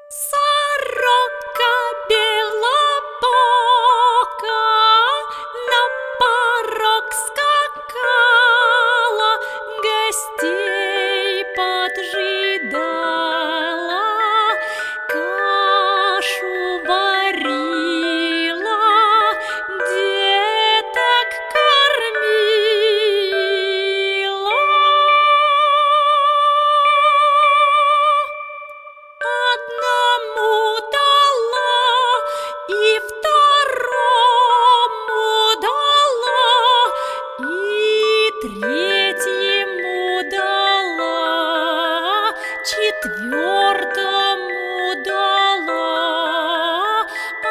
Сорока белобока на порог скакала, гостей поджидала, кашу варила, деток кормила. Одному дала и второму дала, и третьему дала, четвертому дала, а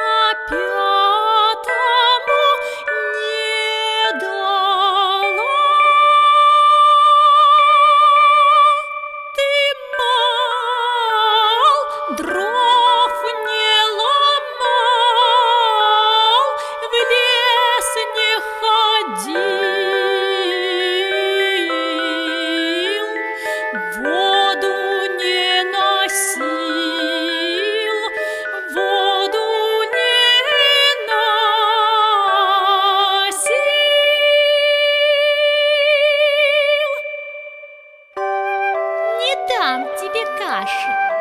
пятому не дала. Ты мал, дров не ломал, в лес не ходил, воду не носил, воду не носил. Не дам тебе каши.